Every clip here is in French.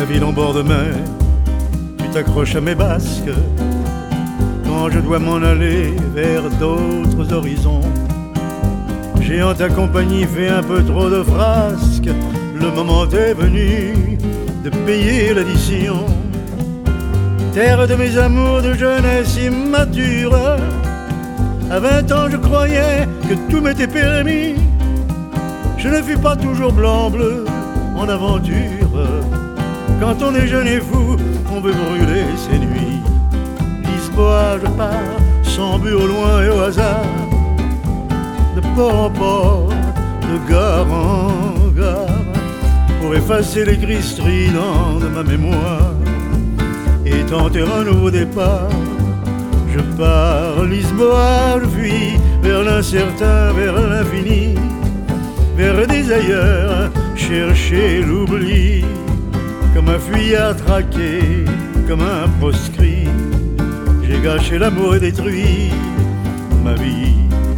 ville en bord de mer, tu t'accroches à mes basques. Quand je dois m'en aller vers d'autres horizons, j'ai en ta compagnie fait un peu trop de frasques. Le moment est venu de payer l'addition. Terre de mes amours de jeunesse immature, à 20 ans je croyais que tout m'était permis. Je ne fus pas toujours blanc-bleu en aventure. Quand on est jeune et fou, on veut brûler ses nuits. Lisboa, je pars, sans but au loin et au hasard, de port en port, de gare en gare, pour effacer les cris stridents de ma mémoire et tenter un nouveau départ. Je pars, Lisboa, je fuis vers l'incertain, vers l'infini, vers des ailleurs, chercher l'oubli. Comme un fuyard traqué, comme un proscrit, j'ai gâché l'amour et détruit ma vie.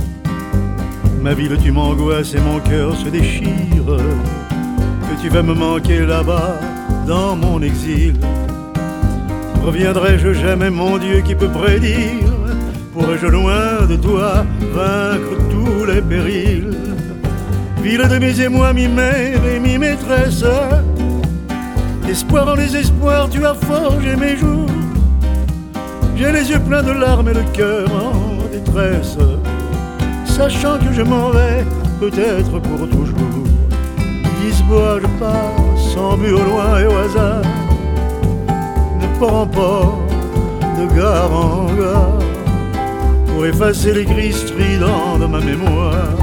Ma ville, tu m'angoisses et mon cœur se déchire. Que tu vas me manquer là-bas, dans mon exil. Reviendrai-je jamais, mon Dieu, qui peut prédire? Pourrais-je loin de toi vaincre tous les périls? Ville de mes émois, mi-mère et mi-maîtresse, espoir en désespoir, tu as forgé mes jours. J'ai les yeux pleins de larmes et le cœur en détresse, sachant que je m'en vais peut-être pour toujours. Lisboa, je pars, sans but au loin et au hasard, de port en port, de gare en gare, pour effacer les cris stridents de ma mémoire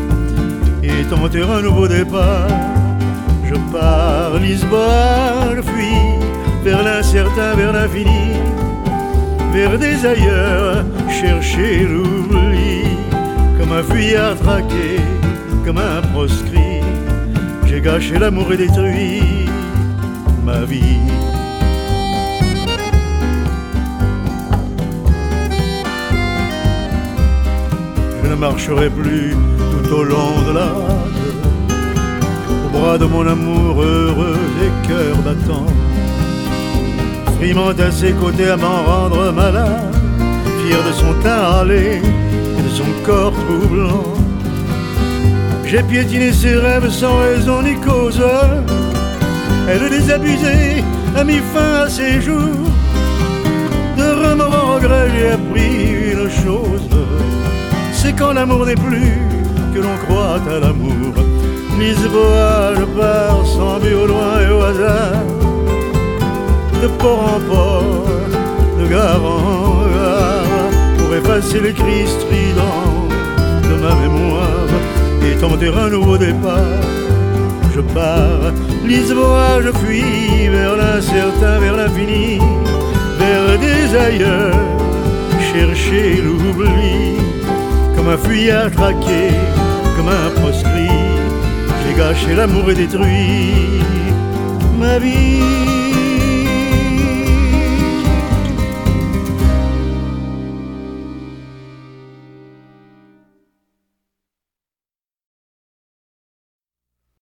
et tenter un nouveau départ. Je pars, Lisboa, je fuis vers l'incertain, vers l'infini, vers des ailleurs, chercher l'oubli. Comme un fuyard traqué, comme un proscrit, j'ai gâché l'amour et détruit ma vie. Je ne marcherai plus tout au long de la rade, au bras de mon amour heureux et cœur battant, frimant à ses côtés à m'en rendre malade, fier de son teint hâlé et de son corps troublant. J'ai piétiné ses rêves sans raison ni cause, elle désabusée a mis fin à ses jours. De remords en regret j'ai appris une chose, c'est quand l'amour n'est plus que l'on croit à l'amour. Lisboa, je pars sans but au loin et au hasard, de port en port, de gare en gare, pour effacer les cris stridents de ma mémoire et tenter un nouveau départ. Je pars, Lisboa, je fuis vers l'incertain, vers l'infini, vers des ailleurs, chercher l'oubli. Comme un fuyard traqué, comme un proscrit, j'ai gâché l'amour et détruit ma vie.